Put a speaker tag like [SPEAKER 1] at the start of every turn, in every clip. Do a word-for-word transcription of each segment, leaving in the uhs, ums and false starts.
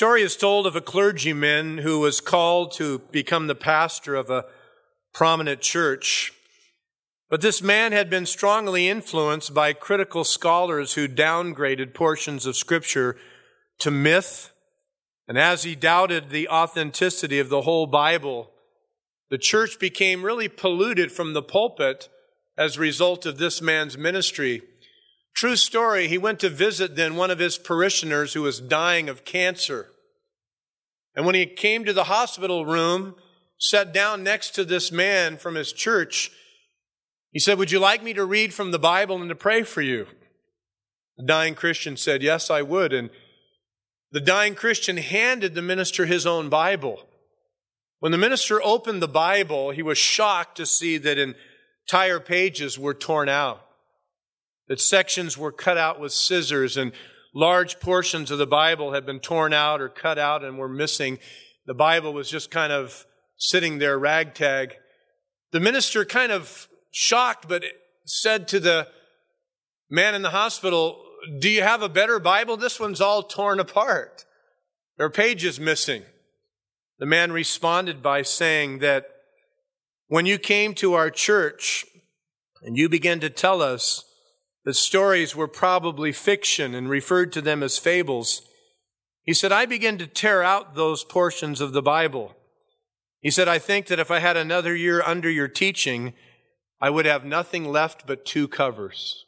[SPEAKER 1] Story is told of a clergyman who was called to become the pastor of a prominent church. But this man had been strongly influenced by critical scholars who downgraded portions of Scripture to myth. And as he doubted the authenticity of the whole Bible, the church became really polluted from the pulpit as a result of this man's ministry. True story, he went to visit then one of his parishioners who was dying of cancer. And when he came to the hospital room, sat down next to this man from his church, he said, "Would you like me to read from the Bible and to pray for you?" The dying Christian said, "Yes, I would." And the dying Christian handed the minister his own Bible. When the minister opened the Bible, he was shocked to see that entire pages were torn out, that sections were cut out with scissors, and large portions of the Bible had been torn out or cut out and were missing. The Bible was just kind of sitting there ragtag. The minister, kind of shocked, but said to the man in the hospital, "Do you have a better Bible? This one's all torn apart. There are pages missing." The man responded by saying that when you came to our church and you began to tell us that stories were probably fiction and referred to them as fables, he said, I began to tear out those portions of the Bible. He said, I think that if I had another year under your teaching, I would have nothing left but two covers.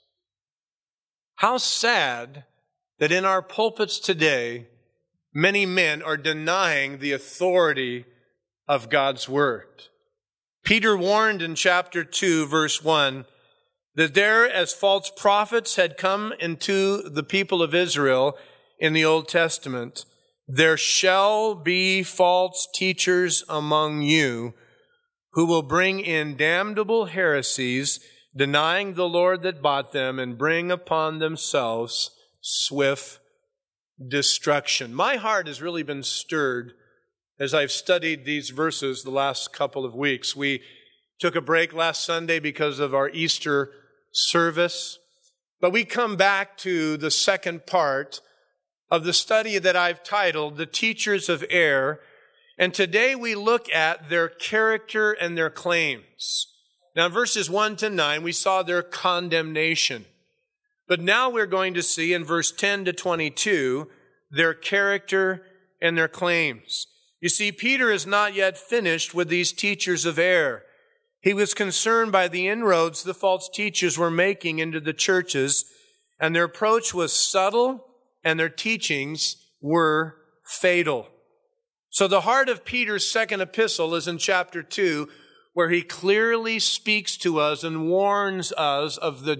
[SPEAKER 1] How sad that in our pulpits today, many men are denying the authority of God's Word. Peter warned in chapter two, verse one, that there, as false prophets had come into the people of Israel in the Old Testament, there shall be false teachers among you who will bring in damnable heresies, denying the Lord that bought them, and bring upon themselves swift destruction. My heart has really been stirred as I've studied these verses the last couple of weeks. We took a break last Sunday because of our Easter service, but we come back to the second part of the study that I've titled The Teachers of Error, and today we look at their character and their claims. Now, in verses one to nine, we saw their condemnation, but now we're going to see in verse ten to twenty-two their character and their claims. You see, Peter is not yet finished with these teachers of error. He was concerned by the inroads the false teachers were making into the churches, and their approach was subtle, and their teachings were fatal. So the heart of Peter's second epistle is in chapter two, where he clearly speaks to us and warns us of the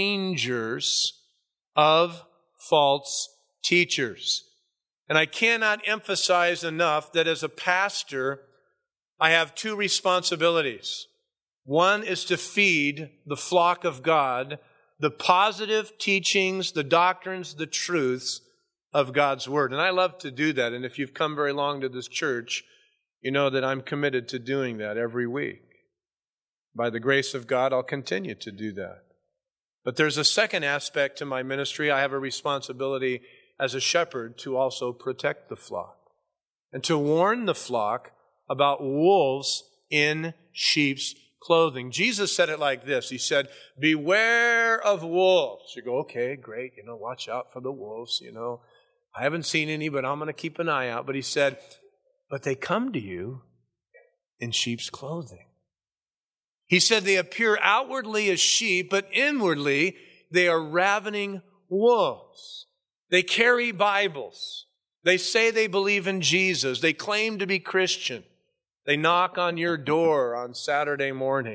[SPEAKER 1] dangers of false teachers. And I cannot emphasize enough that as a pastor, I have two responsibilities. One is to feed the flock of God, the positive teachings, the doctrines, the truths of God's Word. And I love to do that. And if you've come very long to this church, you know that I'm committed to doing that every week. By the grace of God, I'll continue to do that. But there's a second aspect to my ministry. I have a responsibility as a shepherd to also protect the flock and to warn the flock about wolves in sheep's clothing. Jesus said it like this. He said, beware of wolves. You go, okay, great. You know, watch out for the wolves. You know, I haven't seen any, but I'm going to keep an eye out. But he said, but they come to you in sheep's clothing. He said they appear outwardly as sheep, but inwardly they are ravening wolves. They carry Bibles. They say they believe in Jesus. They claim to be Christian. They knock on your door on Saturday morning,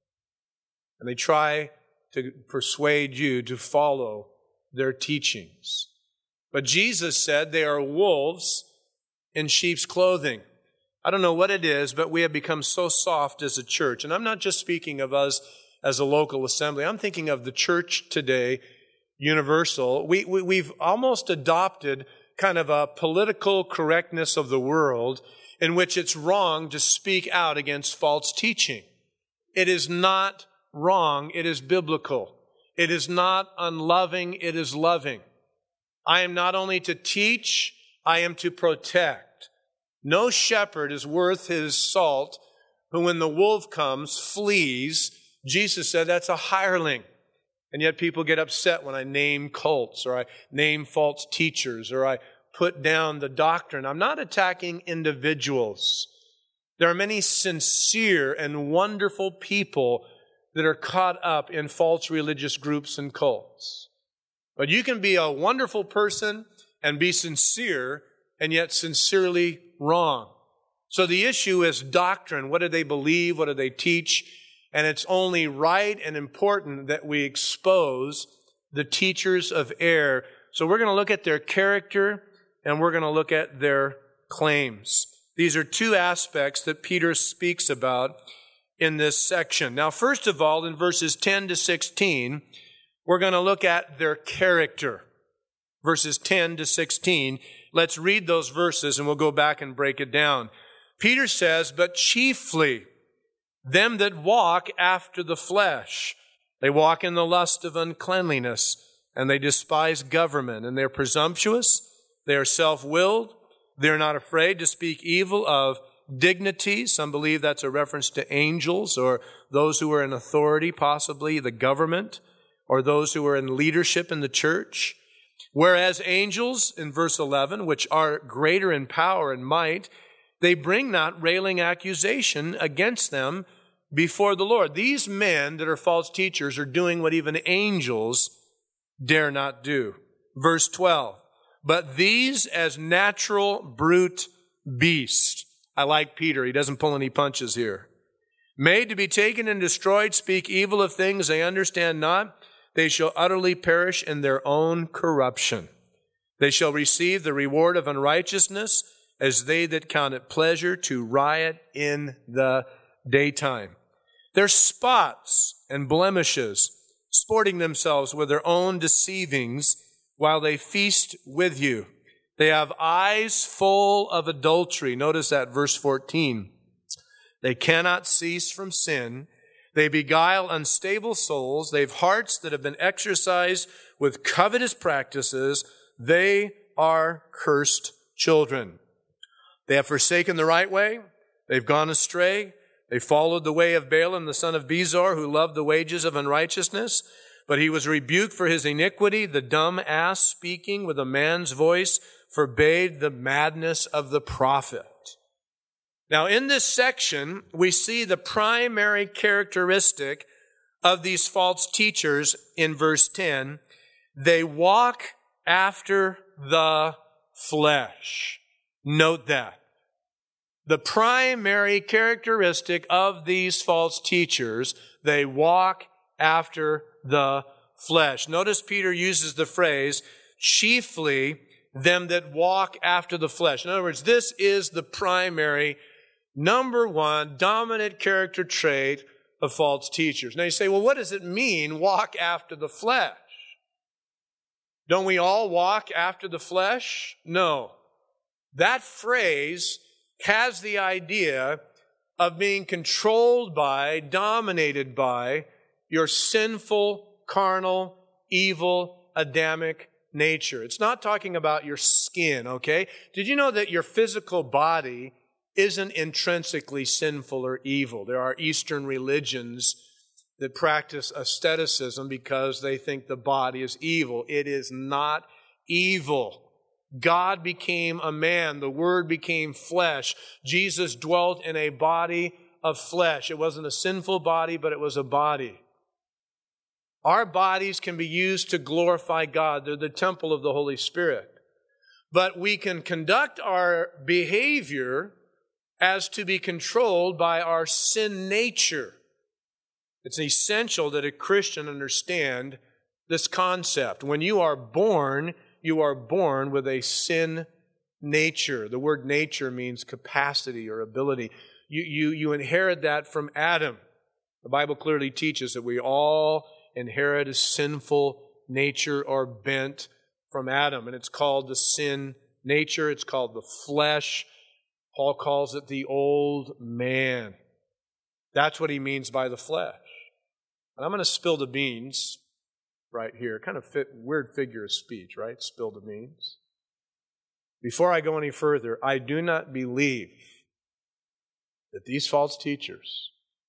[SPEAKER 1] and they try to persuade you to follow their teachings. But Jesus said they are wolves in sheep's clothing. I don't know what it is, but we have become so soft as a church. And I'm not just speaking of us as a local assembly. I'm thinking of the church today, universal. We, we, we've almost adopted kind of a political correctness of the world in which it's wrong to speak out against false teaching. It is not wrong. It is biblical. It is not unloving. It is loving. I am not only to teach, I am to protect. No shepherd is worth his salt who, when the wolf comes, flees. Jesus said that's a hireling. And yet people get upset when I name cults or I name false teachers or I put down the doctrine. I'm not attacking individuals. There are many sincere and wonderful people that are caught up in false religious groups and cults. But you can be a wonderful person and be sincere and yet sincerely wrong. So the issue is doctrine. What do they believe? What do they teach? And it's only right and important that we expose the teachers of error. So we're going to look at their character and we're going to look at their claims. These are two aspects that Peter speaks about in this section. Now, first of all, in verses ten to sixteen, we're going to look at their character. Verses ten to sixteen. Let's read those verses and we'll go back and break it down. Peter says, "But chiefly them that walk after the flesh. They walk in the lust of uncleanliness, and they despise government, and they're presumptuous, they are self-willed, they're not afraid to speak evil of dignity." Some believe that's a reference to angels or those who are in authority, possibly the government, or those who are in leadership in the church. Whereas angels, in verse eleven, which are greater in power and might, they bring not railing accusation against them before the Lord. These men that are false teachers are doing what even angels dare not do. Verse twelve, "But these as natural brute beasts." I like Peter. He doesn't pull any punches here. "Made to be taken and destroyed, speak evil of things they understand not. They shall utterly perish in their own corruption. They shall receive the reward of unrighteousness as they that count it pleasure to riot in the daytime. They're spots and blemishes, sporting themselves with their own deceivings while they feast with you. They have eyes full of adultery." Notice that, verse fourteen. "They cannot cease from sin. They beguile unstable souls. They've hearts that have been exercised with covetous practices. They are cursed children. They have forsaken the right way. They've gone astray. They followed the way of Balaam, the son of Bezor, who loved the wages of unrighteousness. But he was rebuked for his iniquity. The dumb ass, speaking with a man's voice, forbade the madness of the prophet." Now, in this section, we see the primary characteristic of these false teachers in verse ten. They walk after the flesh. Note that. The primary characteristic of these false teachers, they walk after the flesh. Notice Peter uses the phrase, "chiefly them that walk after the flesh." In other words, this is the primary, number one, dominant character trait of false teachers. Now you say, well, what does it mean, walk after the flesh? Don't we all walk after the flesh? No. That phrase has the idea of being controlled by, dominated by, your sinful, carnal, evil, Adamic nature. It's not talking about your skin, okay? Did you know that your physical body isn't intrinsically sinful or evil? There are Eastern religions that practice asceticism because they think the body is evil. It is not evil. God became a man. The Word became flesh. Jesus dwelt in a body of flesh. It wasn't a sinful body, but it was a body. Our bodies can be used to glorify God. They're the temple of the Holy Spirit. But we can conduct our behavior as to be controlled by our sin nature. It's essential that a Christian understand this concept. When you are born, you are born with a sin nature. The word nature means capacity or ability. You, you, you inherit that from Adam. The Bible clearly teaches that we all inherit a sinful nature or bent from Adam. And it's called the sin nature. It's called the flesh. Paul calls it the old man. That's what he means by the flesh. And I'm going to spill the beans right here. Kind of fit, weird figure of speech, right? Spill the beans. before I go any further, I do not believe that these false teachers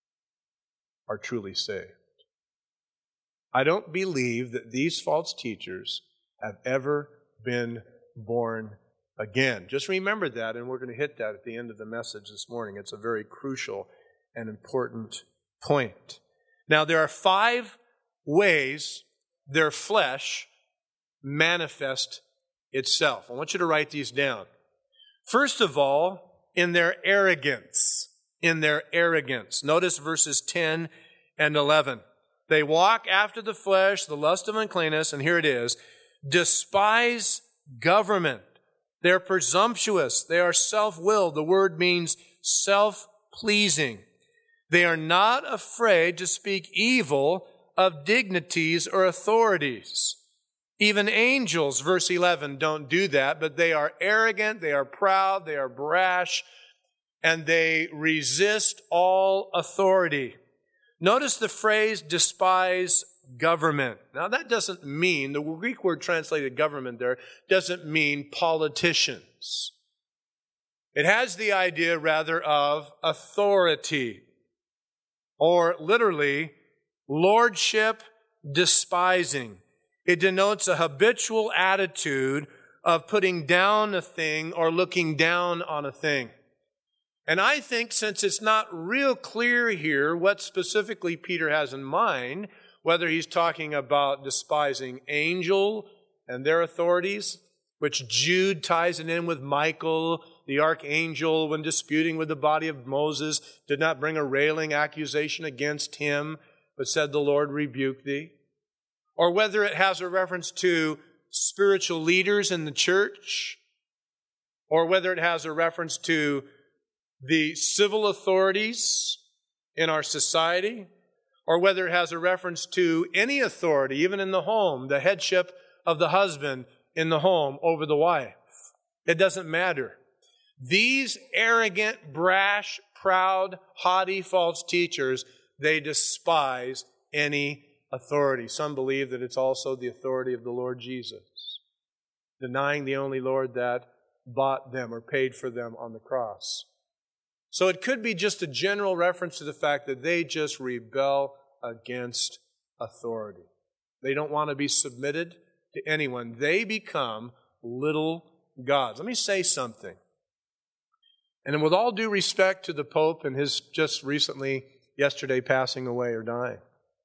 [SPEAKER 1] are truly saved. I don't believe that these false teachers have ever been born again. Just remember that, and we're going to hit that at the end of the message this morning. It's a very crucial and important point. Now, there are five ways their flesh manifests itself. I want you to write these down. First of all, in their arrogance. In their arrogance. Notice verses ten and eleven. They walk after the flesh, the lust of uncleanness, and here it is, despise government. They're presumptuous. They are self-willed. The word means self-pleasing. They are not afraid to speak evil of dignities or authorities. Even angels, verse eleven, don't do that, but they are arrogant, they are proud, they are brash, and they resist all authority. Notice the phrase, despise government. Now that doesn't mean, the Greek word translated government there, doesn't mean politicians. It has the idea rather of authority, or literally, lordship despising. It denotes a habitual attitude of putting down a thing or looking down on a thing. And I think since it's not real clear here what specifically Peter has in mind, whether he's talking about despising angel and their authorities, which Jude ties it in with Michael, the archangel, when disputing with the body of Moses, did not bring a railing accusation against him, but said, "The Lord rebuke thee." Or whether it has a reference to spiritual leaders in the church, or whether it has a reference to the civil authorities in our society, or whether it has a reference to any authority, even in the home, the headship of the husband in the home over the wife. It doesn't matter. These arrogant, brash, proud, haughty, false teachers, they despise any authority. Some believe that it's also the authority of the Lord Jesus, denying the only Lord that bought them or paid for them on the cross. So it could be just a general reference to the fact that they just rebel against authority. They don't want to be submitted to anyone. They become little gods. Let me say something. And with all due respect to the Pope and his just recently, yesterday, passing away or dying,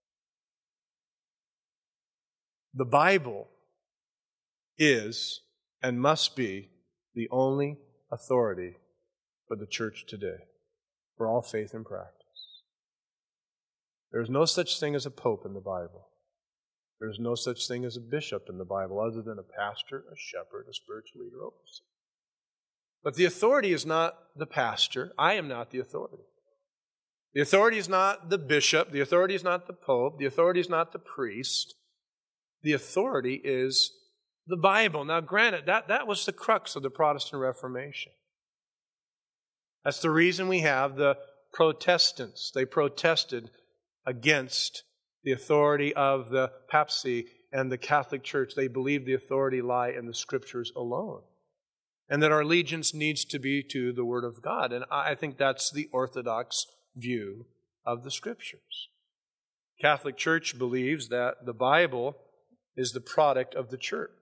[SPEAKER 1] the Bible is and must be the only authority for the church today, for all faith and practice. There is no such thing as a pope in the Bible. There is no such thing as a bishop in the Bible other than a pastor, a shepherd, a spiritual leader, overseer. But the authority is not the pastor. I am not the authority. The authority is not the bishop. The authority is not the pope. The authority is not the priest. The authority is the Bible. Now, granted, that, that was the crux of the Protestant Reformation. That's the reason we have the Protestants. They protested against the authority of the papacy and the Catholic Church. They believed the authority lie in the Scriptures alone, and that our allegiance needs to be to the Word of God. And I think that's the Orthodox view of the Scriptures. Catholic Church believes that the Bible is the product of the church.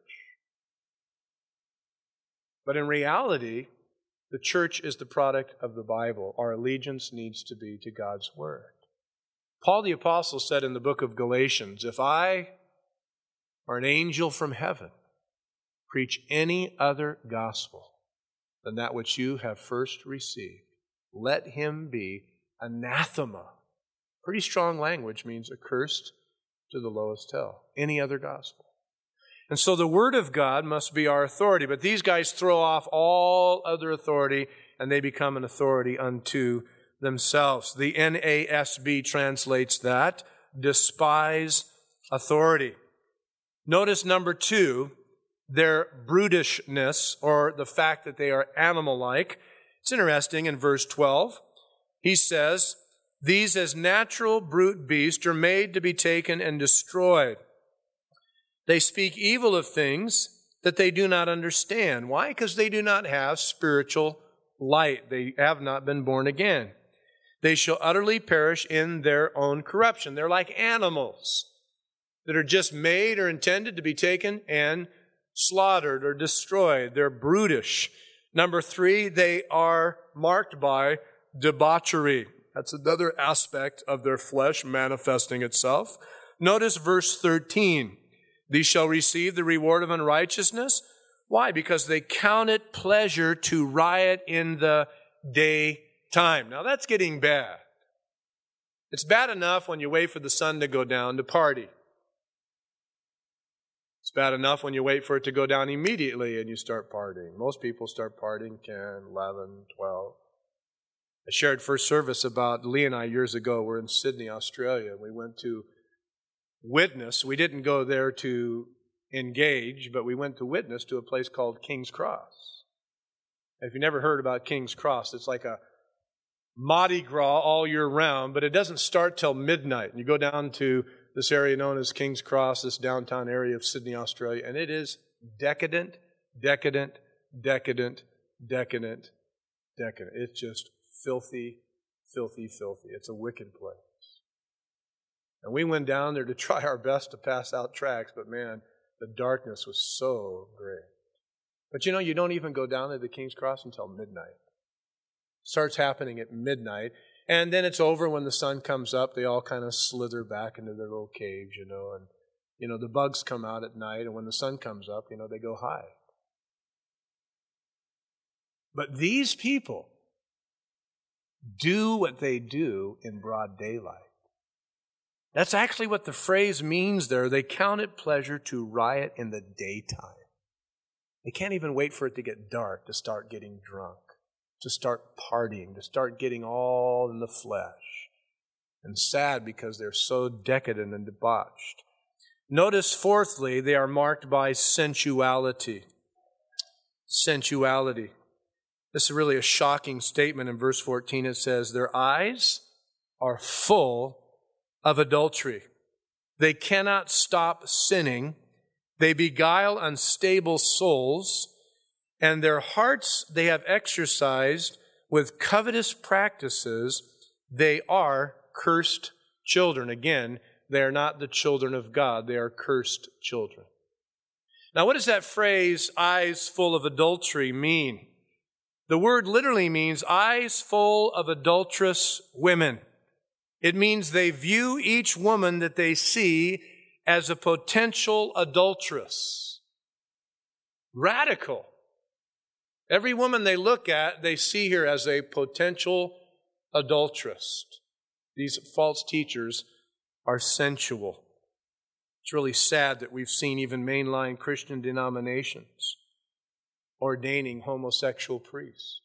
[SPEAKER 1] But in reality, the church is the product of the Bible. Our allegiance needs to be to God's Word. Paul the Apostle said in the book of Galatians, "If I or an angel from heaven preach any other gospel than that which you have first received, let him be anathema." Pretty strong language, means accursed to the lowest hell. Any other gospel. And so the Word of God must be our authority. But these guys throw off all other authority and they become an authority unto themselves. The N A S B translates that, despise authority. Notice number two, their brutishness, or the fact that they are animal-like. It's interesting in verse twelve. He says, "These as natural brute beasts are made to be taken and destroyed. They speak evil of things that they do not understand. Why? Because they do not have spiritual light. They have not been born again. They shall utterly perish in their own corruption. They're like animals that are just made or intended to be taken and slaughtered or destroyed. They're brutish. Number three, they are marked by debauchery. That's another aspect of their flesh manifesting itself. Notice verse thirteen. These shall receive the reward of unrighteousness. Why? Because they count it pleasure to riot in the daytime. Now that's getting bad. It's bad enough when you wait for the sun to go down to party. It's bad enough when you wait for it to go down immediately and you start partying. Most people start partying ten, eleven, twelve. I shared first service about Lee and I years ago. We're in Sydney, Australia. We went to witness. We didn't go there to engage, but we went to witness to a place called King's Cross. If you never heard about King's Cross, it's like a Mardi Gras all year round, but it doesn't start till midnight. You go down to this area known as King's Cross, this downtown area of Sydney, Australia, and it is decadent, decadent, decadent, decadent, decadent. It's just filthy, filthy, filthy. It's a wicked place. And we went down there to try our best to pass out tracts, but man, the darkness was so great. But you know, you don't even go down to the King's Cross until midnight. It starts happening at midnight, and then it's over when the sun comes up. They all kind of slither back into their little caves, you know, and, you know, the bugs come out at night, and when the sun comes up, you know, they go hide. But these people do what they do in broad daylight. That's actually what the phrase means there. They count it pleasure to riot in the daytime. They can't even wait for it to get dark to start getting drunk, to start partying, to start getting all in the flesh. And sad because they're so decadent and debauched. Notice, fourthly, they are marked by sensuality. Sensuality. This is really a shocking statement in verse fourteen. It says, their eyes are full of adultery. They cannot stop sinning. They beguile unstable souls, and their hearts they have exercised with covetous practices. They are cursed children. Again, they are not the children of God. They are cursed children. Now, what does that phrase, eyes full of adultery, mean? The word literally means eyes full of adulterous women. It means they view each woman that they see as a potential adulteress. Radical. Every woman they look at, they see her as a potential adulteress. These false teachers are sensual. It's really sad that we've seen even mainline Christian denominations ordaining homosexual priests,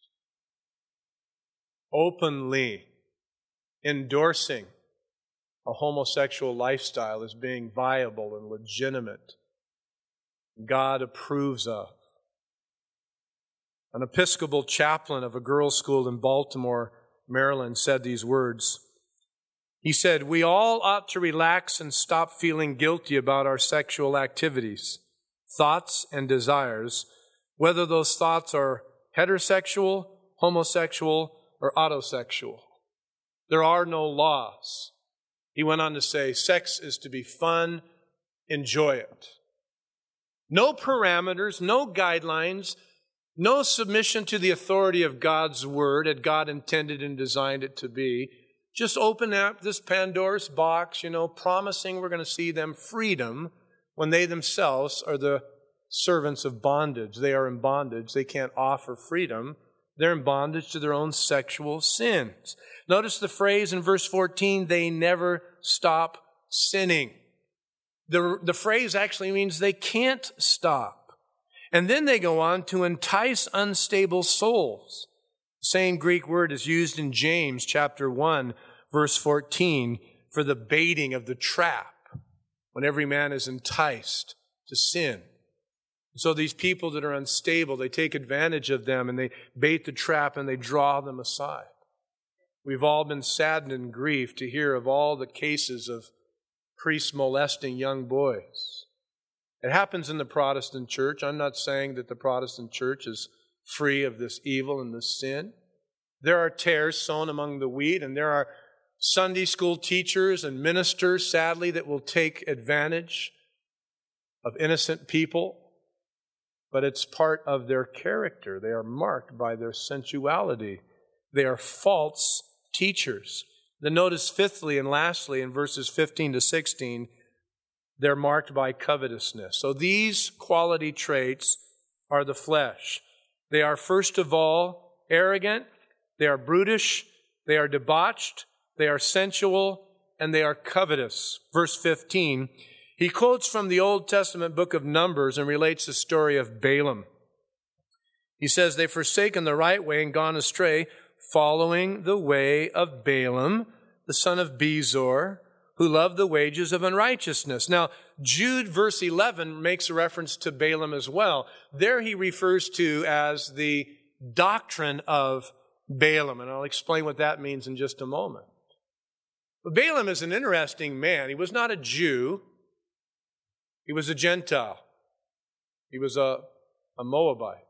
[SPEAKER 1] openly endorsing a homosexual lifestyle as being viable and legitimate, God approves of. An Episcopal chaplain of a girls' school in Baltimore, Maryland, said these words. He said, we all ought to relax and stop feeling guilty about our sexual activities, thoughts, and desires, whether those thoughts are heterosexual, homosexual, or autosexual. There are no laws. He went on to say, sex is to be fun, enjoy it. No parameters, no guidelines, no submission to the authority of God's word as God intended and designed it to be. Just open up this Pandora's box, you know, promising we're going to see them freedom when they themselves are the servants of bondage. They are in bondage. They can't offer freedom. They're in bondage to their own sexual sins. Notice the phrase in verse fourteen, they never stop sinning. The, the phrase actually means they can't stop. And then they go on to entice unstable souls. The same Greek word is used in James chapter one, verse fourteen, for the baiting of the trap, when every man is enticed to sin. So these people that are unstable, they take advantage of them and they bait the trap and they draw them aside. We've all been saddened and grieved to hear of all the cases of priests molesting young boys. It happens in the Protestant church. I'm not saying that the Protestant church is free of this evil and this sin. There are tares sown among the wheat, and there are Sunday school teachers and ministers, sadly, that will take advantage of innocent people. But it's part of their character. They are marked by their sensuality. They are false teachers. Then notice fifthly and lastly in verses fifteen to sixteen, they're marked by covetousness. So these quality traits are the flesh. They are first of all arrogant, they are brutish, they are debauched, they are sensual, and they are covetous. Verse fifteen, he quotes from the Old Testament book of Numbers and relates the story of Balaam. He says, they've forsaken the right way and gone astray, following the way of Balaam, the son of Bezor, who loved the wages of unrighteousness. Now, Jude verse eleven makes a reference to Balaam as well. There he refers to as the doctrine of Balaam, and I'll explain what that means in just a moment. But Balaam is an interesting man. He was not a Jew. He was a Gentile. He was a, a Moabite.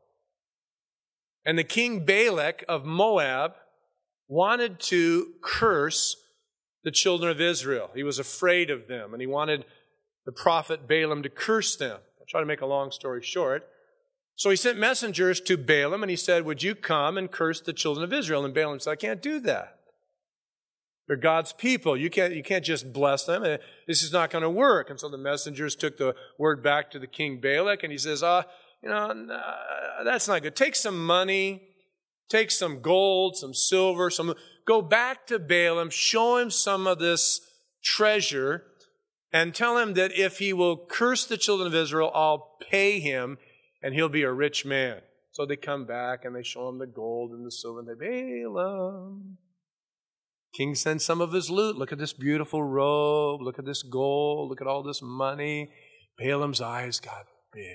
[SPEAKER 1] And the king Balak of Moab wanted to curse the children of Israel. He was afraid of them, and he wanted the prophet Balaam to curse them. I'll try to make a long story short. So he sent messengers to Balaam, and he said, would you come and curse the children of Israel? And Balaam said, I can't do that. They're God's people. You can't, you can't just bless them. This is not going to work. And so the messengers took the word back to the king Balak, and he says, uh, you know, uh, that's not good. Take some money, take some gold, some silver, some, go back to Balaam, show him some of this treasure, and tell him that if he will curse the children of Israel, I'll pay him, and he'll be a rich man. So they come back, and they show him the gold and the silver, and they, Balaam. King sends some of his loot. Look at this beautiful robe. Look at this gold. Look at all this money. Balaam's eyes got big.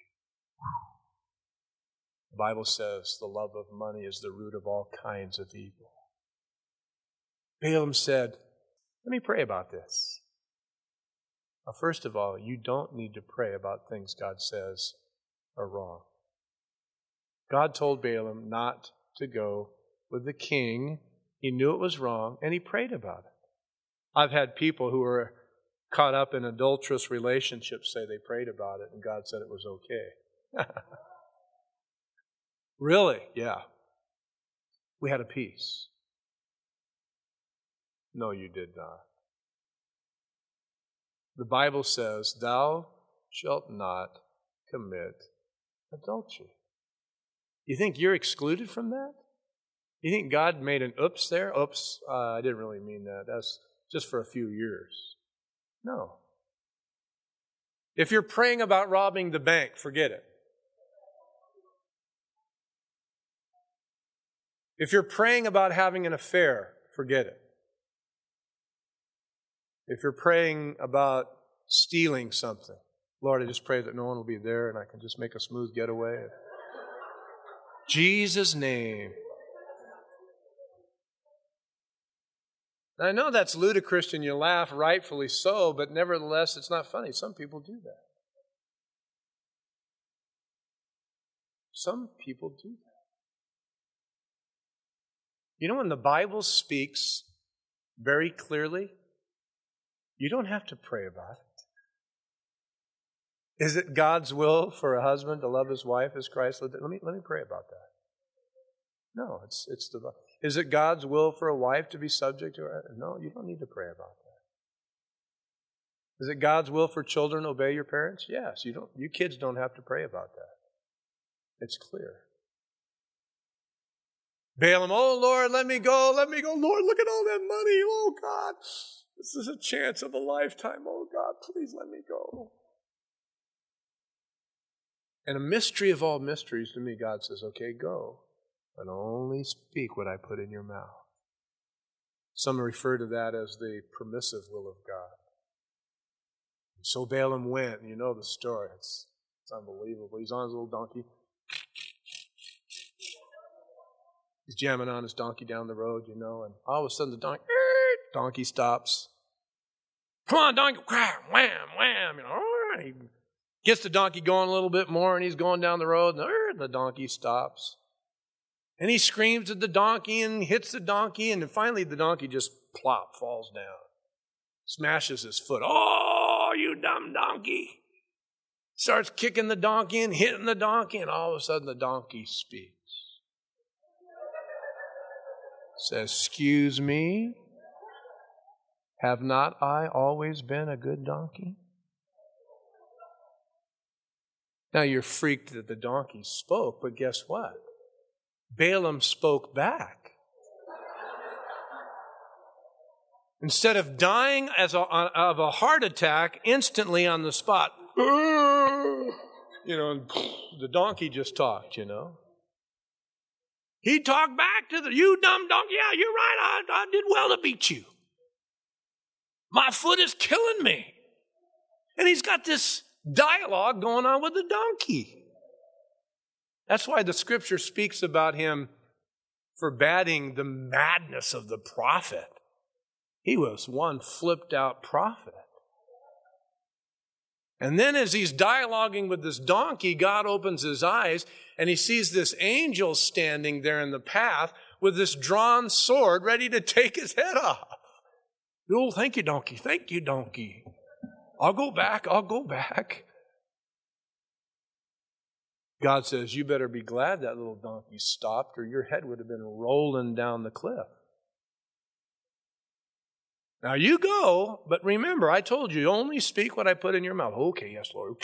[SPEAKER 1] The Bible says the love of money is the root of all kinds of evil. Balaam said, let me pray about this. Now, first of all, you don't need to pray about things God says are wrong. God told Balaam not to go with the king. He knew it was wrong, and he prayed about it. I've had people who were caught up in adulterous relationships say they prayed about it, and God said it was okay. Really? Yeah. We had a peace. No, you did not. The Bible says, thou shalt not commit adultery. You think you're excluded from that? You think God made an oops there? Oops, uh, I didn't really mean that. That's just for a few years. No. If you're praying about robbing the bank, forget it. If you're praying about having an affair, forget it. If you're praying about stealing something, Lord, I just pray that no one will be there and I can just make a smooth getaway. Jesus' name. I know that's ludicrous and you laugh, rightfully so, but nevertheless, it's not funny. Some people do that. Some people do that. You know, when the Bible speaks very clearly, you don't have to pray about it. Is it God's will for a husband to love his wife as Christ loved it? Let me, let me pray about that. No, it's, it's the Is it God's will for a wife to be subject to her? No, you don't need to pray about that. Is it God's will for children to obey your parents? Yes, you don't. You kids don't have to pray about that. It's clear. Balaam, oh Lord, let me go, let me go. Lord, look at all that money. Oh God, this is a chance of a lifetime. Oh God, please let me go. And a mystery of all mysteries to me, God says, okay, go. But only speak what I put in your mouth. Some refer to that as the permissive will of God. And so Balaam went, and you know the story. It's, it's unbelievable. He's on his little donkey. He's jamming on his donkey down the road, you know, and all of a sudden the donkey, donkey stops. Come on, donkey, wham, wham, wham, you know. He Gets the donkey going a little bit more, and he's going down the road, and er, the donkey stops. And he screams at the donkey and hits the donkey, and then finally the donkey just plop, falls down. Smashes his foot. Oh, you dumb donkey. Starts kicking the donkey and hitting the donkey, and all of a sudden the donkey speaks. Says, excuse me, have not I always been a good donkey? Now you're freaked that the donkey spoke, but guess what? Balaam spoke back. Instead of dying as a, of a heart attack instantly on the spot, you know, and the donkey just talked, you know. He talked back to the, you dumb donkey, yeah, you're right, I, I did well to beat you. My foot is killing me. And he's got this dialogue going on with the donkey. That's why the scripture speaks about him forbidding the madness of the prophet. He was one flipped out prophet. And then as he's dialoguing with this donkey, God opens his eyes and he sees this angel standing there in the path with this drawn sword ready to take his head off. Oh, thank you, donkey. Thank you, donkey. I'll go back. I'll go back. God says, you better be glad that little donkey stopped or your head would have been rolling down the cliff. Now you go, but remember, I told you, only speak what I put in your mouth. Okay, yes, Lord.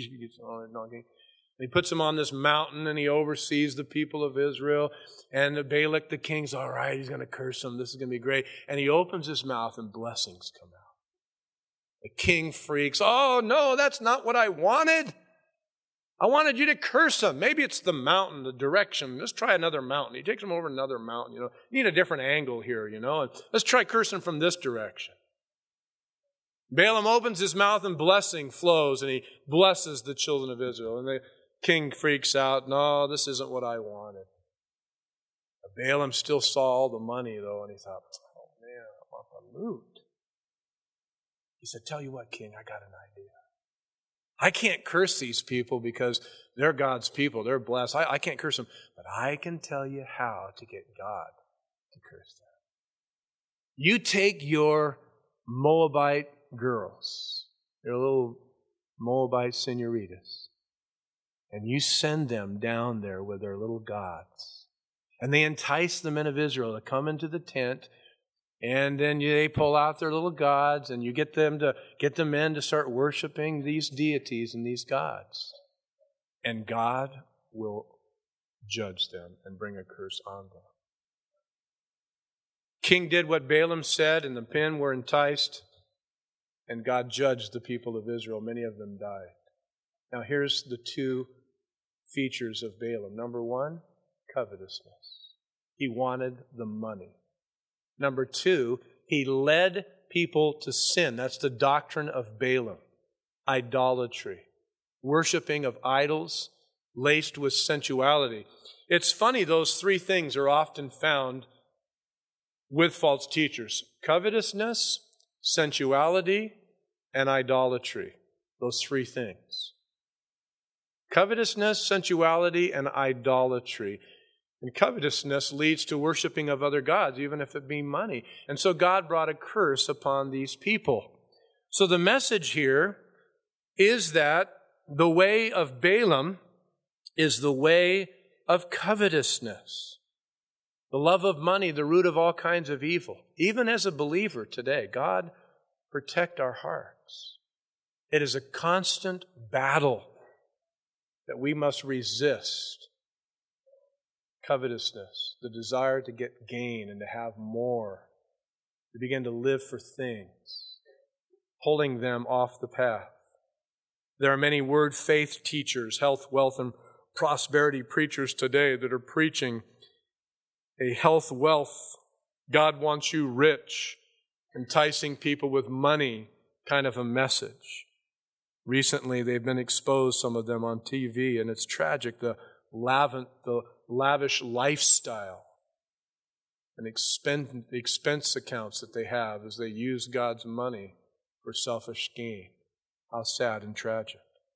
[SPEAKER 1] He puts him on this mountain and he oversees the people of Israel. And Balak the king's all right, he's going to curse them. This is going to be great. And he opens his mouth and blessings come out. The king freaks. Oh, no, that's not what I wanted. I wanted you to curse him. Maybe it's the mountain, the direction. Let's try another mountain. He takes him over another mountain. You know, you need a different angle here, you know. And let's try cursing from this direction. Balaam opens his mouth and blessing flows, and he blesses the children of Israel. And the king freaks out. No, this isn't what I wanted. But Balaam still saw all the money, though, and he thought, oh, man, I want the loot. He said, tell you what, king, I got an idea. I can't curse these people because they're God's people. They're blessed. I, I can't curse them. But I can tell you how to get God to curse them. You take your Moabite girls, your little Moabite senoritas, and you send them down there with their little gods. And they entice the men of Israel to come into the tent. And then they pull out their little gods, and you get them to get the men to start worshiping these deities and these gods. And God will judge them and bring a curse on them. King did what Balaam said, and the men were enticed, and God judged the people of Israel. Many of them died. Now here's the two features of Balaam. Number one, covetousness. He wanted the money. Number two, he led people to sin. That's the doctrine of Balaam. Idolatry. Worshipping of idols laced with sensuality. It's funny, those three things are often found with false teachers. Covetousness, sensuality, and idolatry. Those three things. Covetousness, sensuality, and idolatry. And covetousness leads to worshiping of other gods, even if it be money. And so God brought a curse upon these people. So the message here is that the way of Balaam is the way of covetousness. The love of money, the root of all kinds of evil. Even as a believer today, God, protect our hearts. It is a constant battle that we must resist. Covetousness, the desire to get gain and to have more, to begin to live for things, pulling them off the path. There are many word faith teachers, health, wealth, and prosperity preachers today that are preaching a health, wealth, God wants you rich, enticing people with money kind of a message. Recently, they've been exposed, some of them on T V, and it's tragic, the lav- the lavish lifestyle and expense, the expense accounts that they have as they use God's money for selfish gain. How sad and tragic.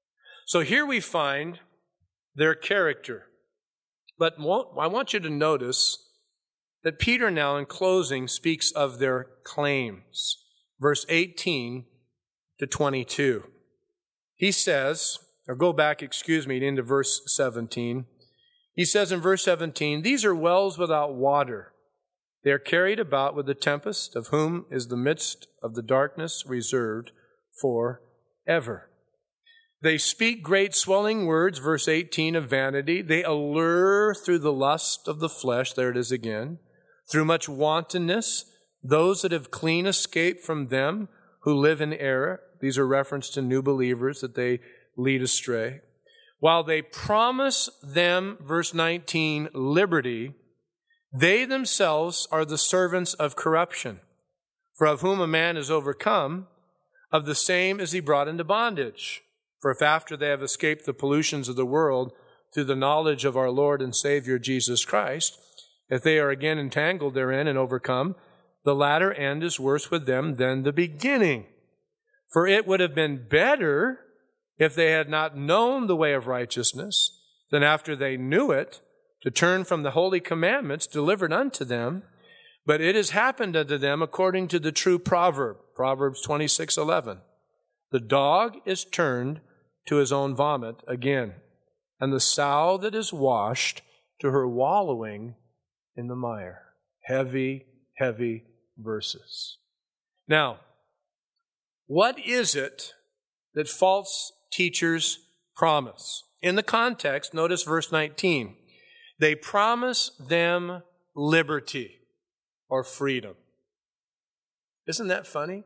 [SPEAKER 1] So here we find their character. But I want you to notice that Peter now, in closing, speaks of their claims. Verse eighteen to twenty-two. He says, or go back, excuse me, into verse seventeen. He says in verse seventeen, "These are wells without water. They are carried about with the tempest, of whom is the midst of the darkness reserved for ever. They speak great swelling words," verse eighteen, "of vanity. They allure through the lust of the flesh," there it is again, "through much wantonness, those that have clean escaped from them who live in error." These are reference to new believers that they lead astray. "While they promise them," verse nineteen, "liberty, they themselves are the servants of corruption. For of whom a man is overcome, of the same is he brought into bondage. For if after they have escaped the pollutions of the world through the knowledge of our Lord and Savior Jesus Christ, if they are again entangled therein and overcome, the latter end is worse with them than the beginning. For it would have been better if they had not known the way of righteousness, than after they knew it, to turn from the holy commandments delivered unto them. But it has happened unto them according to the true proverb," Proverbs twenty-six eleven. "The dog is turned to his own vomit again, and the sow that is washed to her wallowing in the mire." Heavy, heavy verses. Now, what is it that false teachers promise? In the context, notice verse nineteen. They promise them liberty or freedom. Isn't that funny?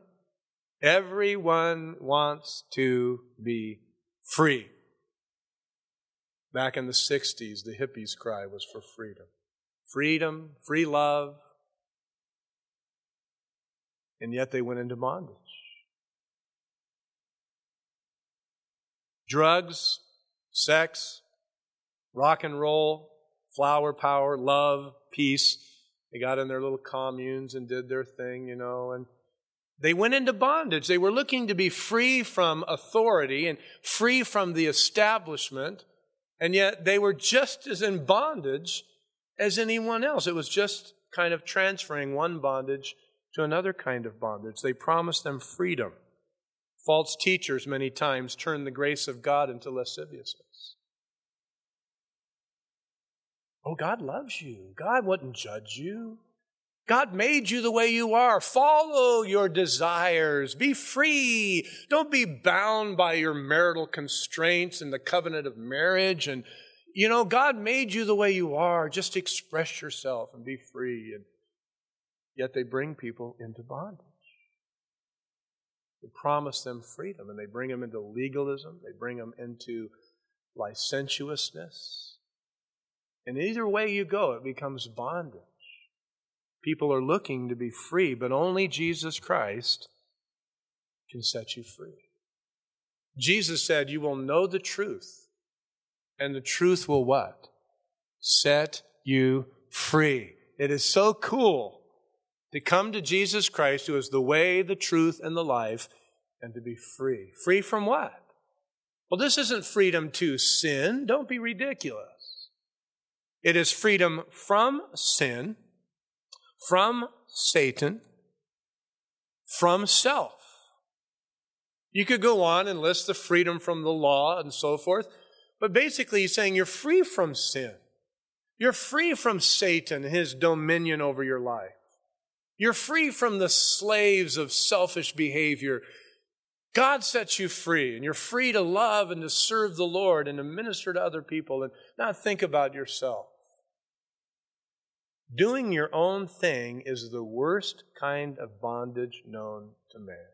[SPEAKER 1] Everyone wants to be free. Back in the sixties, the hippies' cry was for freedom. Freedom, free love. And yet they went into bondage. Drugs, sex, rock and roll, flower power, love, peace. They got in their little communes and did their thing, you know, and they went into bondage. They were looking to be free from authority and free from the establishment, and yet they were just as in bondage as anyone else. It was just kind of transferring one bondage to another kind of bondage. They promised them freedom. False teachers many times turn the grace of God into lasciviousness. Oh, God loves you. God wouldn't judge you. God made you the way you are. Follow your desires. Be free. Don't be bound by your marital constraints and the covenant of marriage. And, you know, God made you the way you are. Just express yourself and be free. And yet they bring people into bondage. They promise them freedom, and they bring them into legalism. They bring them into licentiousness. And either way you go, it becomes bondage. People are looking to be free, but only Jesus Christ can set you free. Jesus said, "You will know the truth, and the truth will" what? "Set you free." It is so cool to come to Jesus Christ, who is the way, the truth, and the life, and to be free. Free from what? Well, this isn't freedom to sin. Don't be ridiculous. It is freedom from sin, from Satan, from self. You could go on and list the freedom from the law and so forth, but basically he's saying you're free from sin. You're free from Satan and his dominion over your life. You're free from the slaves of selfish behavior. God sets you free, and you're free to love and to serve the Lord and to minister to other people and not think about yourself. Doing your own thing is the worst kind of bondage known to man.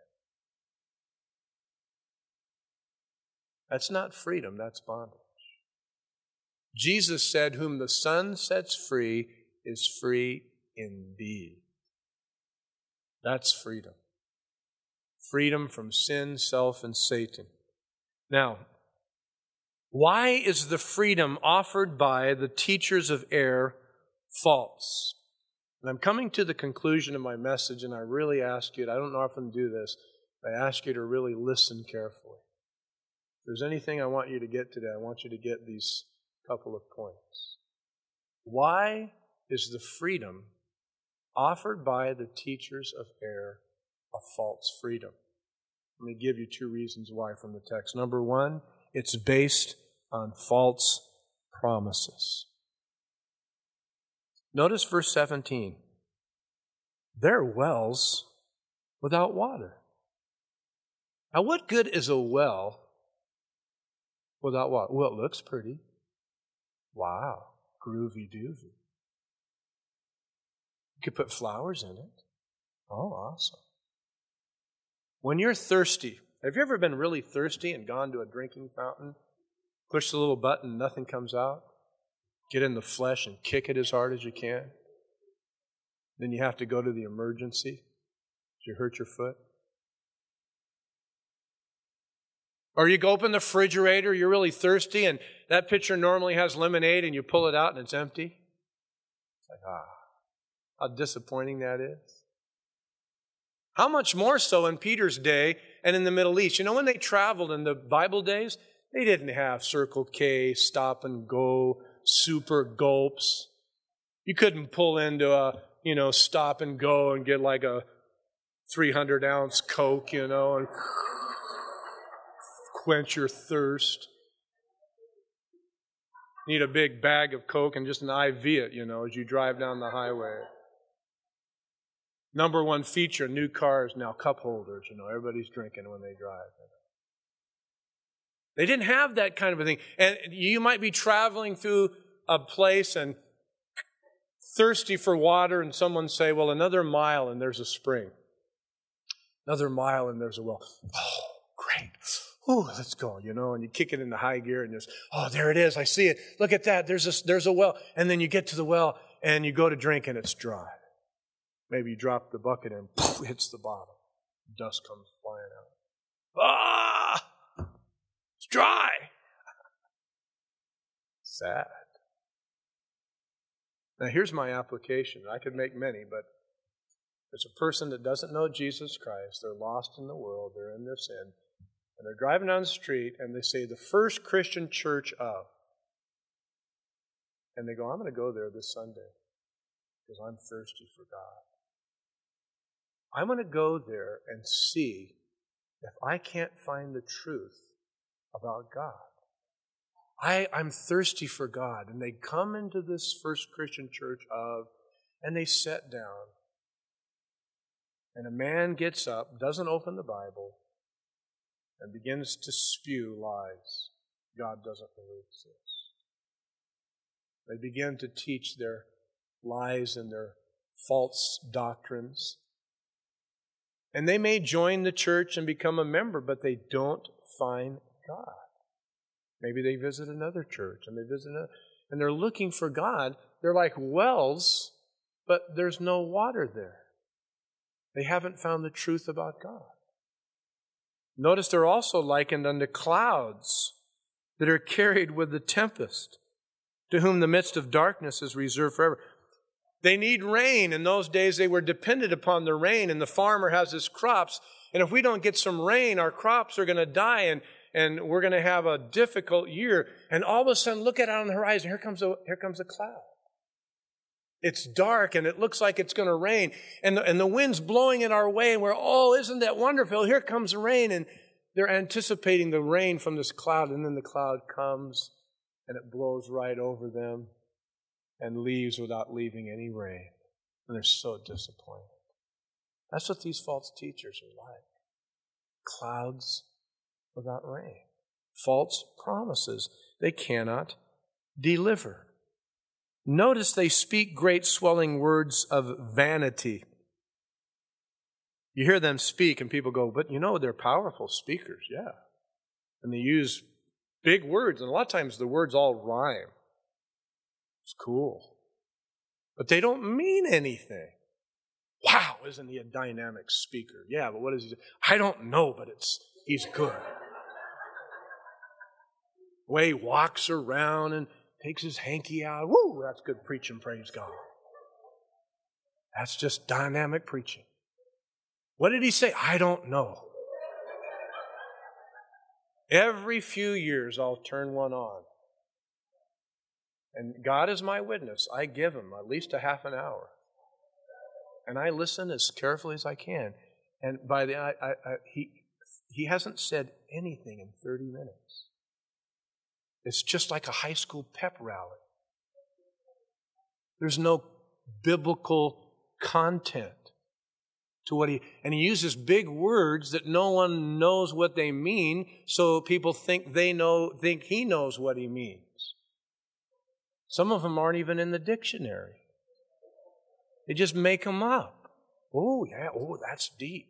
[SPEAKER 1] That's not freedom, that's bondage. Jesus said, "Whom the Son sets free is free indeed." That's freedom. Freedom from sin, self, and Satan. Now, why is the freedom offered by the teachers of error false? And I'm coming to the conclusion of my message, and I really ask you, I don't often do this, I ask you to really listen carefully. there's anything I want you to get today, I want you to get these couple of points. Why is the freedom offered by the teachers of error a false freedom? Let me give you two reasons why from the text. Number one, it's based on false promises. Notice verse seventeen. They're wells without water. Now, what good is a well without water? Well, it looks pretty. Wow, groovy doovy. You could put flowers in it. Oh, awesome. When you're thirsty, have you ever been really thirsty and gone to a drinking fountain, push the little button, nothing comes out? Get in the flesh and kick it as hard as you can? Then you have to go to the emergency. You hurt your foot. Or you go open the refrigerator, you're really thirsty, and that pitcher normally has lemonade, and you pull it out and it's empty. It's like, ah, how disappointing that is. How much more so in Peter's day and in the Middle East. You know, when they traveled in the Bible days, they didn't have Circle K, stop and go, super gulps. You couldn't pull into a, you know, stop and go and get like a three hundred ounce Coke, you know, and quench your thirst. Need a big bag of Coke and just an I V it, you know, as you drive down the highway. Number one feature, new cars now, cup holders, you know, everybody's drinking when they drive. They didn't have that kind of a thing. And you might be traveling through a place and thirsty for water, and someone say, well, another mile and there's a spring. Another mile and there's a well. Oh, great. Ooh, let's go, you know, and you kick it into high gear and just, oh, there it is. I see it. Look at that. There's a, there's a well. And then you get to the well and you go to drink and it's dry. Maybe you drop the bucket and poof, hits the bottom. Dust comes flying out. Ah! It's dry. Sad. Now here's my application. I could make many, but there's a person that doesn't know Jesus Christ. They're lost in the world. They're in their sin. And they're driving down the street and they say, the first Christian church of. And they go, I'm going to go there this Sunday because I'm thirsty for God. I'm going to go there and see if I can't find the truth about God. I, I'm thirsty for God. And they come into this first Christian church of, and they sit down. And a man gets up, doesn't open the Bible, and begins to spew lies. God doesn't really exist. They begin to teach their lies and their false doctrines. And they may join the church and become a member, but they don't find God. Maybe they visit another church and they visit another, and they're looking for God. They're like wells, but there's no water there. They haven't found the truth about God. Notice they're also likened unto clouds that are carried with the tempest, to whom the midst of darkness is reserved forever. They need rain. In those days, they were dependent upon the rain, and the farmer has his crops. And if we don't get some rain, our crops are going to die, and, and we're going to have a difficult year. And all of a sudden, look at it on the horizon. Here comes a, here comes a cloud. It's dark, and it looks like it's going to rain. And the, and the wind's blowing in our way, and we're, oh, isn't that wonderful? Here comes the rain. And they're anticipating the rain from this cloud, and then the cloud comes, and it blows right over them and leaves without leaving any rain. And they're so disappointed. That's what these false teachers are like. Clouds without rain. False promises they cannot deliver. Notice they speak great swelling words of vanity. You hear them speak and people go, but you know, they're powerful speakers, yeah. And they use big words, and a lot of times the words all rhyme. It's cool. But they don't mean anything. Wow, isn't he a dynamic speaker? Yeah, but what does he do? I don't know, but it's he's good. The way he walks around and takes his hanky out. Woo, that's good preaching, praise God. That's just dynamic preaching. What did he say? I don't know. Every few years I'll turn one on. And God is my witness. I give him at least a half an hour. And I listen as carefully as I can. And by the I, I, I, he he hasn't said anything in thirty minutes. It's just like a high school pep rally. There's no biblical content to what he, and he uses big words that no one knows what they mean, so people think they know, think he knows what he means. Some of them aren't even in the dictionary. They just make them up. Oh, yeah, oh, that's deep.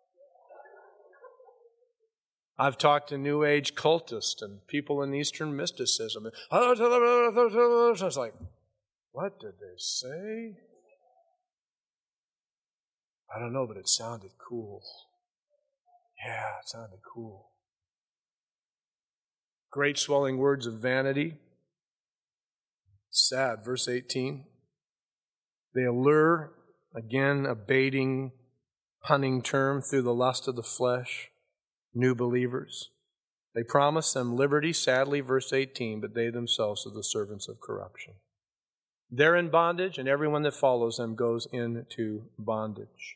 [SPEAKER 1] I've talked to New Age cultists and people in Eastern mysticism. I was like, what did they say? I don't know, but it sounded cool. Yeah, it sounded cool. Great swelling words of vanity. Sad, verse eighteen. They allure, again, a baiting, punning term, through the lust of the flesh, new believers. They promise them liberty, sadly, verse eighteen, but they themselves are the servants of corruption. They're in bondage, and everyone that follows them goes into bondage.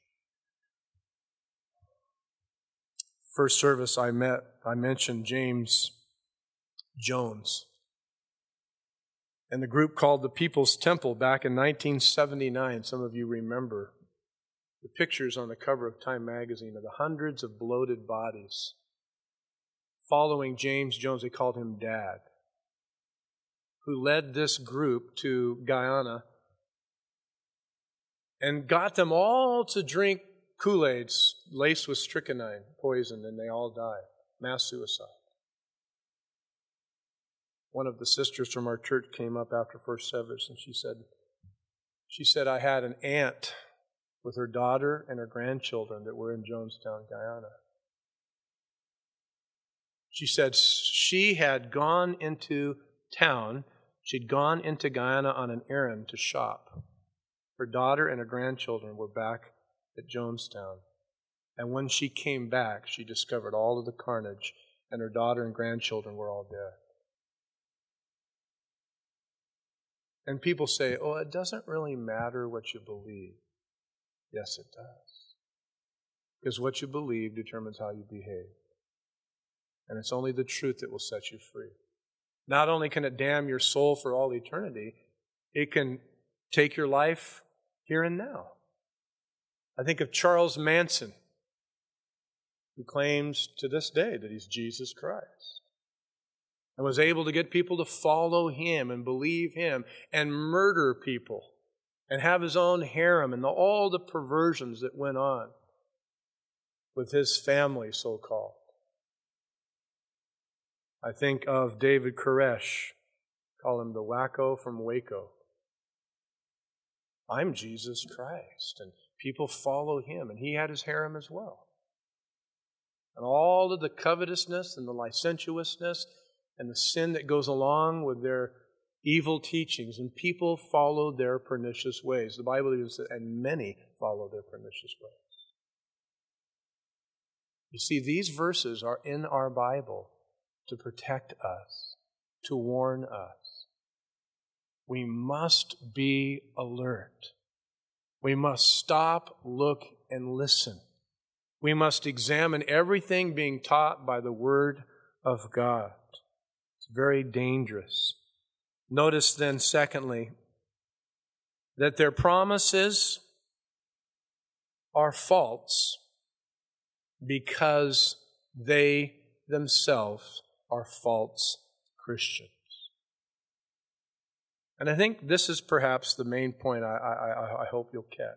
[SPEAKER 1] First service I met, I mentioned James Jones and the group called the People's Temple back in nineteen seventy-nine. Some of you remember the pictures on the cover of Time magazine of the hundreds of bloated bodies following James Jones. They called him Dad, who led this group to Guyana and got them all to drink Kool-Aids laced with strychnine poison, and they all died. Mass suicide. One of the sisters from our church came up after first service, and she said, she said, I had an aunt with her daughter and her grandchildren that were in Jonestown, Guyana. She said she had gone into town, she'd gone into Guyana on an errand to shop. Her daughter and her grandchildren were back at Jonestown. And when she came back, she discovered all of the carnage, and her daughter and grandchildren were all dead. And people say, oh, it doesn't really matter what you believe. Yes, it does. Because what you believe determines how you behave. And it's only the truth that will set you free. Not only can it damn your soul for all eternity, it can take your life here and now. I think of Charles Manson, who claims to this day that he's Jesus Christ, and was able to get people to follow him and believe him and murder people and have his own harem and the, all the perversions that went on with his family, so-called. I think of David Koresh, call him the wacko from Waco. I'm Jesus Christ, and people follow him, and he had his harem as well. And all of the covetousness and the licentiousness and the sin that goes along with their evil teachings, and people followed their pernicious ways. The Bible even says, and many follow their pernicious ways. You see, these verses are in our Bible to protect us, to warn us. We must be alert. We must stop, look, and listen. We must examine everything being taught by the Word of God. It's very dangerous. Notice then, secondly, that their promises are false because they themselves are false Christians. And I think this is perhaps the main point I, I, I hope you'll catch.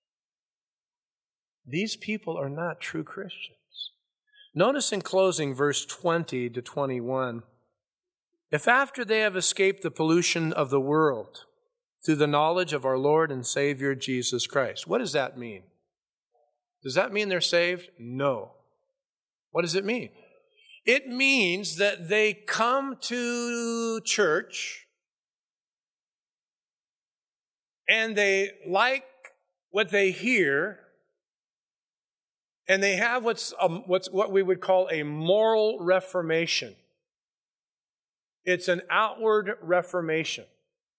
[SPEAKER 1] These people are not true Christians. Notice in closing verse twenty to twenty-one, if after they have escaped the pollution of the world through the knowledge of our Lord and Savior Jesus Christ, what does that mean? Does that mean they're saved? No. What does it mean? It means that they come to church and they like what they hear, And they have what's, um, what's what we would call a moral reformation. It's an outward reformation.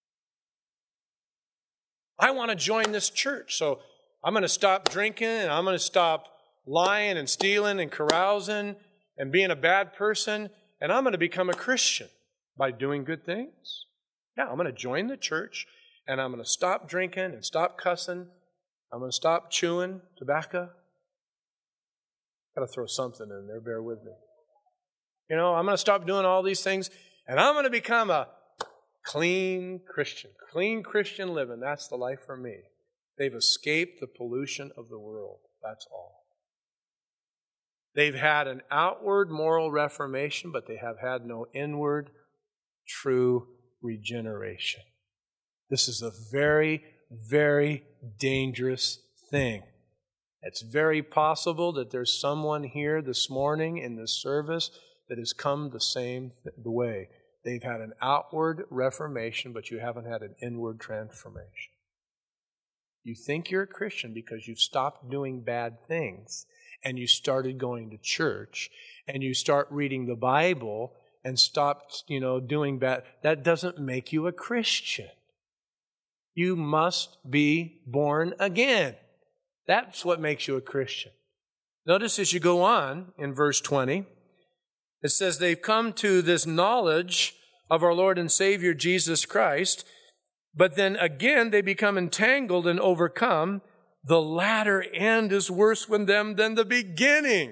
[SPEAKER 1] I want to join this church, so I'm going to stop drinking, and I'm going to stop lying and stealing and carousing and being a bad person, and I'm going to become a Christian by doing good things. Yeah, I'm going to join the church, and I'm going to stop drinking and stop cussing. I'm going to stop chewing tobacco. Got to throw something in there, bear with me. You know, I'm going to stop doing all these things, and I'm going to become a clean Christian. Clean Christian living, that's the life for me. They've escaped the pollution of the world. That's all. They've had an outward moral reformation, but they have had no inward true regeneration. This is a very, very dangerous thing. It's very possible that there's someone here this morning in this service that has come the same th- the way. They've had an outward reformation, but you haven't had an inward transformation. You think you're a Christian because you've stopped doing bad things, and you started going to church, and you start reading the Bible, and stopped, you know, doing bad. That doesn't make you a Christian. You must be born again. That's what makes you a Christian. Notice as you go on in verse twenty, it says they've come to this knowledge of our Lord and Savior Jesus Christ, but then again they become entangled and overcome. The latter end is worse with them than the beginning.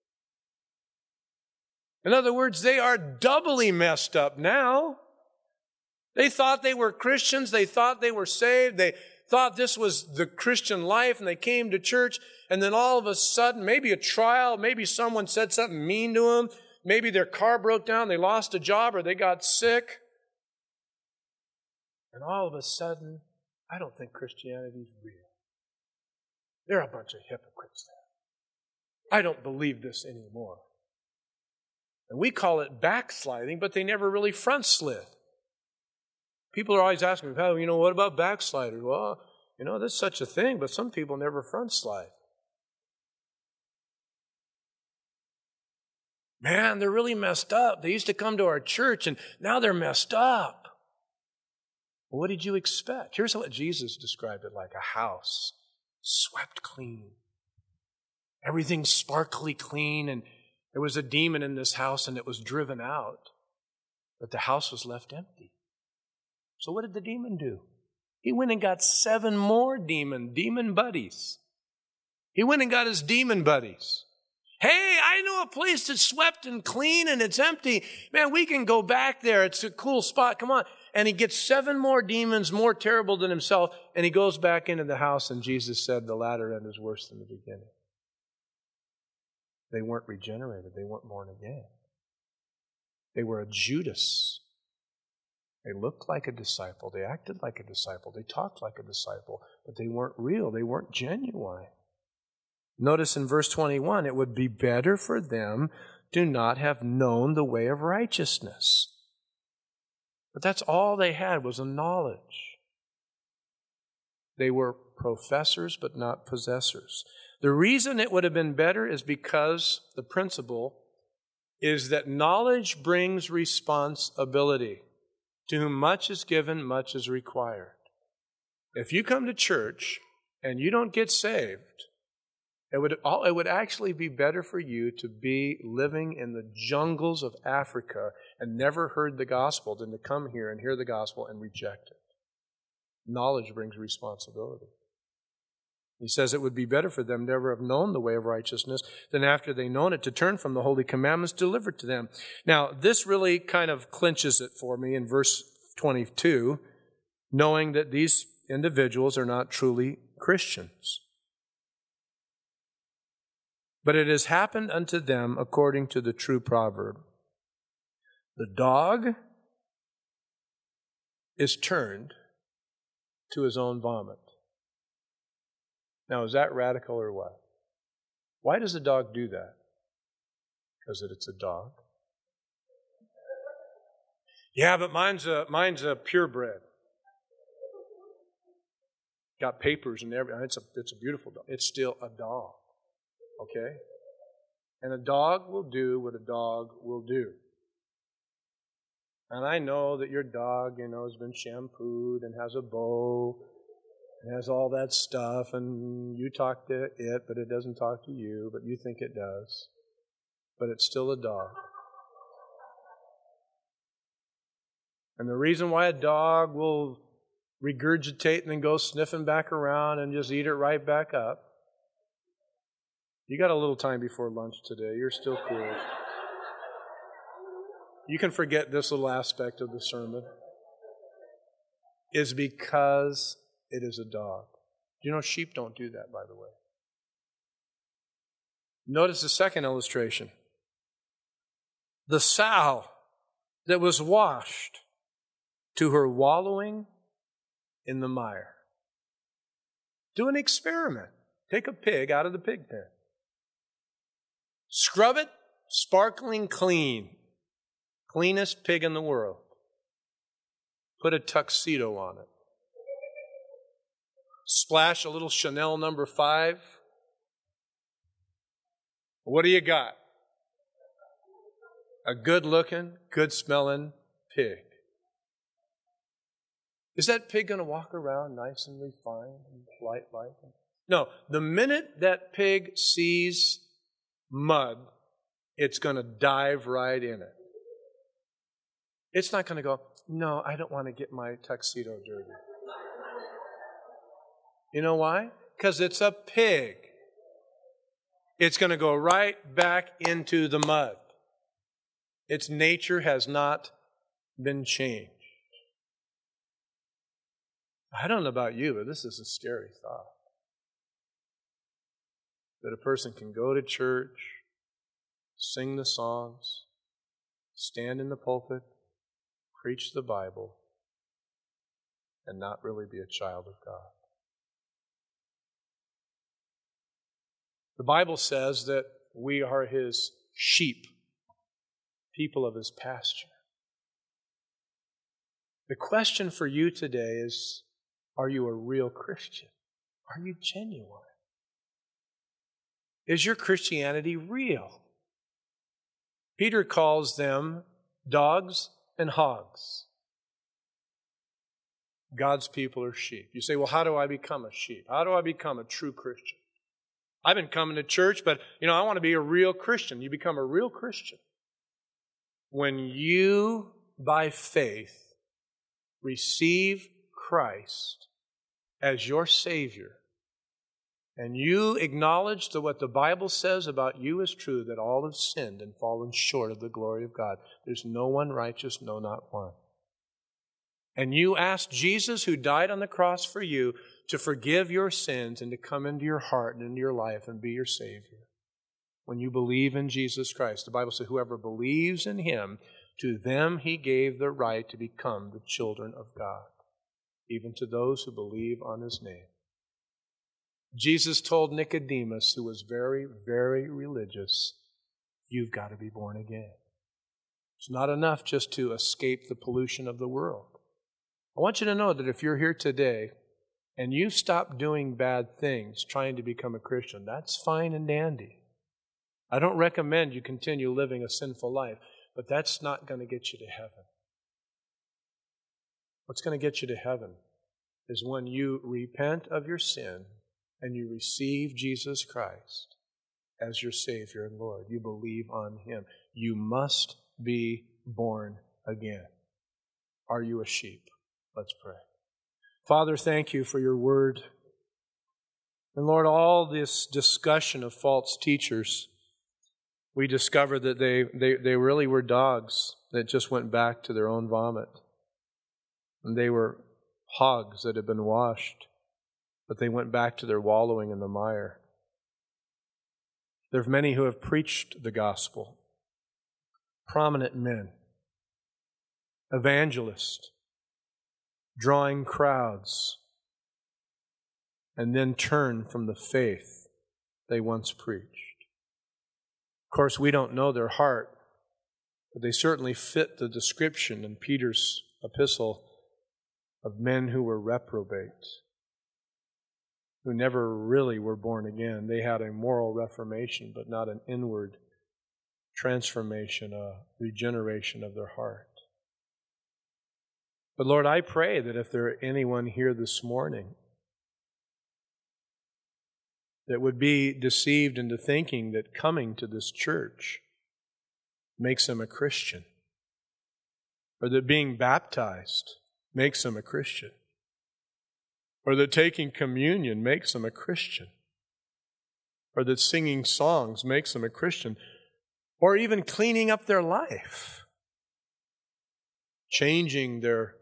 [SPEAKER 1] In other words, they are doubly messed up now. They thought they were Christians. They thought they were saved. They thought this was the Christian life, and they came to church, and then all of a sudden, maybe a trial, maybe someone said something mean to them, maybe their car broke down, they lost a job, or they got sick. And all of a sudden, I don't think Christianity is real. They're a bunch of hypocrites there. I don't believe this anymore. And we call it backsliding, but they never really front slid. People are always asking me, oh, you know, what about backsliders? Well, you know, there's such a thing, but some people never front slide. Man, they're really messed up. They used to come to our church, and now they're messed up. Well, what did you expect? Here's what Jesus described it like: a house swept clean. Everything sparkly clean, and there was a demon in this house, and it was driven out. But the house was left empty. So what did the demon do? He went and got seven more demon, demon buddies. He went and got his demon buddies. Hey, I know a place that's swept and clean and it's empty. Man, we can go back there. It's a cool spot. Come on. And he gets seven more demons more terrible than himself, and he goes back into the house, and Jesus said the latter end is worse than the beginning. They weren't regenerated. They weren't born again. They were a Judas. They looked like a disciple. They acted like a disciple. They talked like a disciple. But they weren't real. They weren't genuine. Notice in verse twenty-one, it would be better for them to not have known the way of righteousness. But that's all they had was a knowledge. They were professors but not possessors. The reason it would have been better is because the principle is that knowledge brings responsibility. To whom much is given, much is required. If you come to church and you don't get saved, it would, it would actually be better for you to be living in the jungles of Africa and never heard the gospel than to come here and hear the gospel and reject it. Knowledge brings responsibility. He says it would be better for them never have known the way of righteousness than after they known it to turn from the holy commandments delivered to them. Now, this really kind of clinches it for me in verse twenty-two, knowing that these individuals are not truly Christians. But it has happened unto them according to the true proverb. The dog is turned to his own vomit. Now, is that radical or what? Why does a dog do that? Because it's a dog. Yeah, but mine's a mine's a purebred. Got papers and everything. It's a it's a beautiful dog. It's still a dog. Okay? And a dog will do what a dog will do. And I know that your dog, you know, has been shampooed and has a bow and has all that stuff, and you talk to it, but it doesn't talk to you, but you think it does. But it's still a dog. And the reason why a dog will regurgitate and then go sniffing back around and just eat it right back up. You got a little time before lunch today. You're still cool. You can forget this little aspect of the sermon. Is because it is a dog. You know, sheep don't do that, by the way. Notice the second illustration. The sow that was washed to her wallowing in the mire. Do an experiment. Take a pig out of the pig pen. Scrub it sparkling clean. Cleanest pig in the world. Put a tuxedo on it. Splash a little Chanel number five. What do you got? A good-looking, good-smelling pig. Is that pig going to walk around nice and refined and polite-like? No. The minute that pig sees mud, it's going to dive right in it. It's not going to go, no, I don't want to get my tuxedo dirty. You know why? Because it's a pig. It's going to go right back into the mud. Its nature has not been changed. I don't know about you, but this is a scary thought. That a person can go to church, sing the songs, stand in the pulpit, preach the Bible, and not really be a child of God. The Bible says that we are His sheep, people of His pasture. The question for you today is, are you a real Christian? Are you genuine? Is your Christianity real? Peter calls them dogs and hogs. God's people are sheep. You say, well, how do I become a sheep? How do I become a true Christian? I've been coming to church, but, you know, I want to be a real Christian. You become a real Christian when you, by faith, receive Christ as your Savior, and you acknowledge that what the Bible says about you is true, that all have sinned and fallen short of the glory of God. There's no one righteous, no, not one. And you ask Jesus, who died on the cross for you, to forgive your sins and to come into your heart and into your life and be your Savior. When you believe in Jesus Christ, the Bible says, whoever believes in Him, to them He gave the right to become the children of God, even to those who believe on His name. Jesus told Nicodemus, who was very, very religious, you've got to be born again. It's not enough just to escape the pollution of the world. I want you to know that if you're here today and you stop doing bad things trying to become a Christian, that's fine and dandy. I don't recommend you continue living a sinful life, but that's not going to get you to heaven. What's going to get you to heaven is when you repent of your sin and you receive Jesus Christ as your Savior and Lord. You believe on Him. You must be born again. Are you a sheep? Let's pray. Father, thank You for Your word. And Lord, all this discussion of false teachers, we discovered that they, they, they really were dogs that just went back to their own vomit. And they were hogs that had been washed, but they went back to their wallowing in the mire. There are many who have preached the gospel, prominent men, evangelists, drawing crowds, and then turn from the faith they once preached. Of course, we don't know their heart, but they certainly fit the description in Peter's epistle of men who were reprobates. who never really were born again. They had a moral reformation, but not an inward transformation, a regeneration of their heart. But Lord, I pray that if there are anyone here this morning that would be deceived into thinking that coming to this church makes them a Christian, or that being baptized makes them a Christian, or that taking communion makes them a Christian, or that singing songs makes them a Christian, or even cleaning up their life, changing their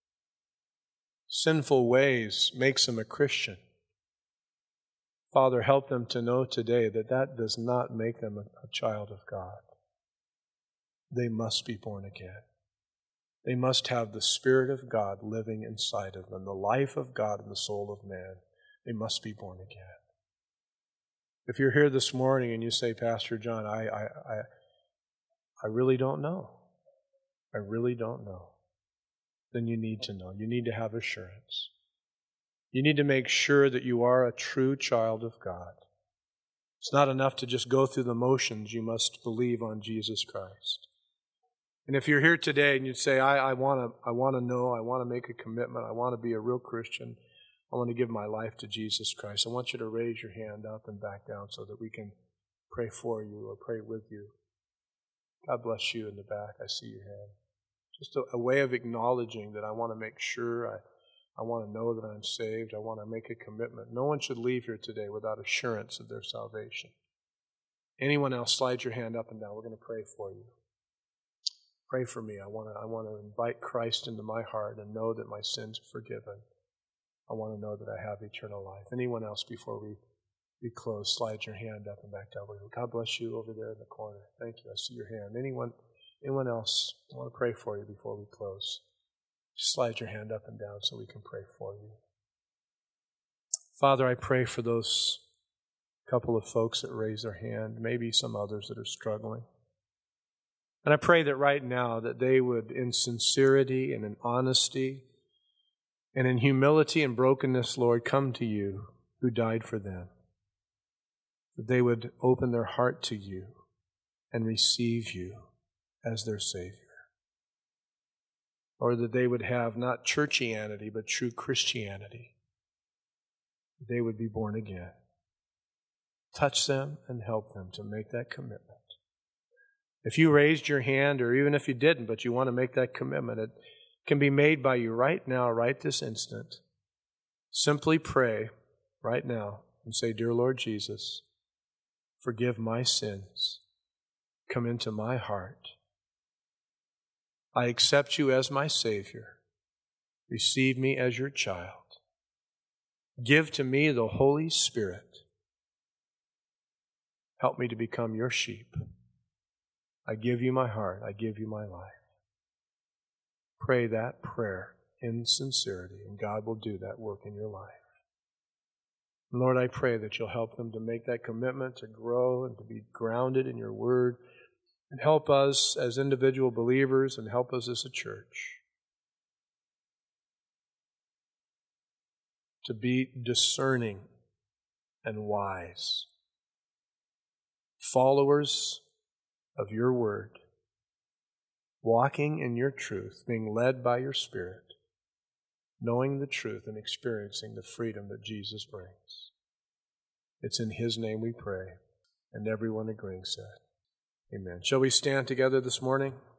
[SPEAKER 1] sinful ways makes them a Christian. Father, help them to know today that that does not make them a, a child of God. They must be born again. They must have the Spirit of God living inside of them, the life of God in the soul of man. They must be born again. If you're here this morning and you say, Pastor John, I, I, I, I really don't know. I really don't know. Then you need to know. You need to have assurance. You need to make sure that you are a true child of God. It's not enough to just go through the motions. You must believe on Jesus Christ. And if you're here today and you say, I, I want to I want to know, I want to make a commitment, I want to be a real Christian, I want to give my life to Jesus Christ, I want you to raise your hand up and back down so that we can pray for you or pray with you. God bless you in the back. I see your hand. Just a, a way of acknowledging that I want to make sure, I, I want to know that I'm saved, I want to make a commitment. No one should leave here today without assurance of their salvation. Anyone else, slide your hand up and down. We're going to pray for you. Pray for me. I want to I want to invite Christ into my heart and know that my sins are forgiven. I want to know that I have eternal life. Anyone else before we, we close, slide your hand up and back down. God bless you over there in the corner. Thank you. I see your hand. Anyone anyone else? I want to pray for you before we close. Just slide your hand up and down so we can pray for you. Father, I pray for those couple of folks that raise their hand, maybe some others that are struggling. And I pray that right now that they would, in sincerity and in honesty and in humility and brokenness, Lord, come to you who died for them. That they would open their heart to you and receive you as their Savior. Or that they would have not churchianity, but true Christianity. That they would be born again. Touch them and help them to make that commitment. If you raised your hand, or even if you didn't, but you want to make that commitment, it can be made by you right now, right this instant. Simply pray right now and say, Dear Lord Jesus, forgive my sins. Come into my heart. I accept you as my Savior. Receive me as your child. Give to me the Holy Spirit. Help me to become your sheep. I give you my heart. I give you my life. Pray that prayer in sincerity, and God will do that work in your life. And Lord, I pray that you'll help them to make that commitment to grow and to be grounded in your word, and help us as individual believers and help us as a church to be discerning and wise, followers of your word, walking in your truth, being led by your Spirit, knowing the truth and experiencing the freedom that Jesus brings. It's in His name we pray, and everyone agreeing said, Amen. Shall we stand together this morning?